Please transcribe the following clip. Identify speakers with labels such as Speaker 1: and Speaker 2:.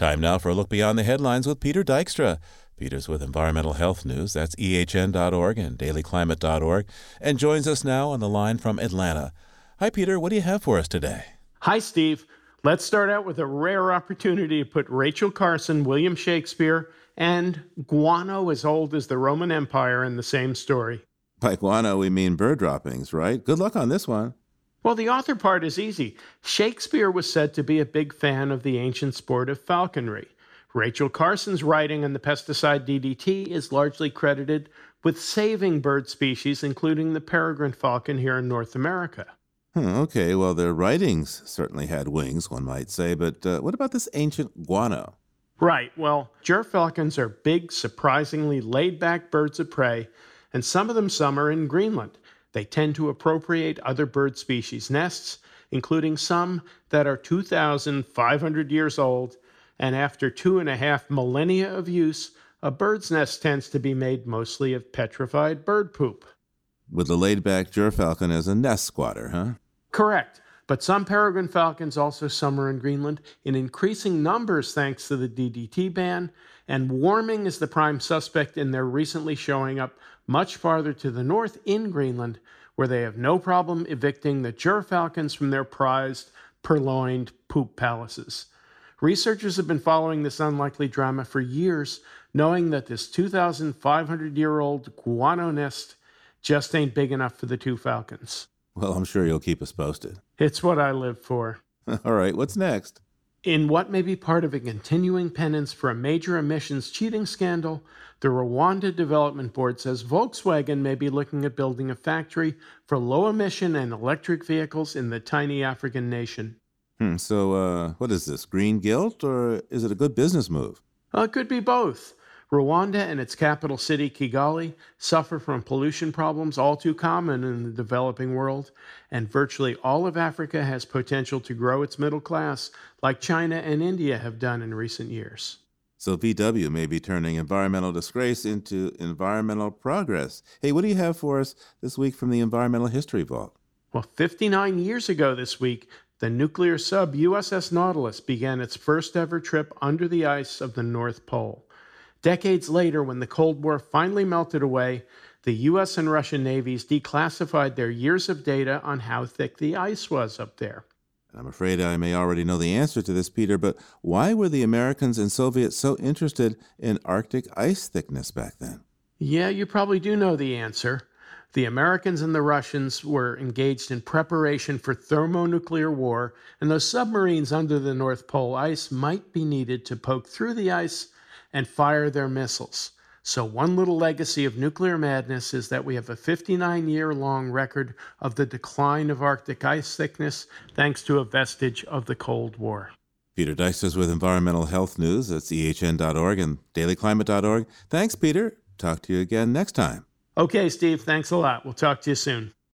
Speaker 1: Time now for a look beyond the headlines with Peter Dykstra. Peter's with Environmental Health News. That's ehn.org and dailyclimate.org, and joins us now on the line from Atlanta. Hi, Peter. What do you have for us today?
Speaker 2: Hi, Steve. Let's start out with a rare opportunity to put Rachel Carson, William Shakespeare, and guano as old as the Roman Empire in the same story.
Speaker 1: By guano, we mean bird droppings, right? Good luck on this one.
Speaker 2: Well, the author part is easy. Shakespeare was said to be a big fan of the ancient sport of falconry. Rachel Carson's writing on the pesticide DDT is largely credited with saving bird species, including the peregrine falcon here in North America.
Speaker 1: Okay, well, their writings certainly had wings, one might say, but what about this ancient guano?
Speaker 2: Right, well, gerfalcons are big, surprisingly laid-back birds of prey, and some of them summer in Greenland. They tend to appropriate other bird species' nests, including some that are 2,500 years old, and after 2.5 millennia of use, a bird's nest tends to be made mostly of petrified bird poop.
Speaker 1: With the laid-back gerfalcon as a nest squatter, huh?
Speaker 2: Correct. But some peregrine falcons also summer in Greenland in increasing numbers thanks to the DDT ban, and warming is the prime suspect in their recently showing up much farther to the north in Greenland, where they have no problem evicting the gerfalcons from their prized, purloined poop palaces. Researchers have been following this unlikely drama for years, knowing that this 2,500-year-old guano nest just ain't big enough for the two falcons.
Speaker 1: Well, I'm sure you'll keep us posted.
Speaker 2: It's what I live for.
Speaker 1: All right, what's next?
Speaker 2: In what may be part of a continuing penance for a major emissions cheating scandal, the Rwanda Development Board says Volkswagen may be looking at building a factory for low-emission and electric vehicles in the tiny African nation.
Speaker 1: So what is this, green guilt, or is it a good business move?
Speaker 2: It could be both. Rwanda and its capital city, Kigali, suffer from pollution problems all too common in the developing world, and virtually all of Africa has potential to grow its middle class, like China and India have done in recent years.
Speaker 1: So VW may be turning environmental disgrace into environmental progress. Hey, what do you have for us this week from the Environmental History Vault?
Speaker 2: Well, 59 years ago this week, the nuclear sub USS Nautilus began its first ever trip under the ice of the North Pole. Decades later, when the Cold War finally melted away, the U.S. and Russian navies declassified their years of data on how thick the ice was up there.
Speaker 1: I'm afraid I may already know the answer to this, Peter, but why were the Americans and Soviets so interested in Arctic ice thickness back then?
Speaker 2: Yeah, you probably do know the answer. The Americans and the Russians were engaged in preparation for thermonuclear war, and those submarines under the North Pole ice might be needed to poke through the ice and fire their missiles. So one little legacy of nuclear madness is that we have a 59-year-long record of the decline of Arctic ice thickness thanks to a vestige of the Cold War.
Speaker 1: Peter Dykstra with Environmental Health News. That's ehn.org and dailyclimate.org. Thanks, Peter. Talk to you again next time.
Speaker 2: Okay, Steve. Thanks a lot. We'll talk to you soon.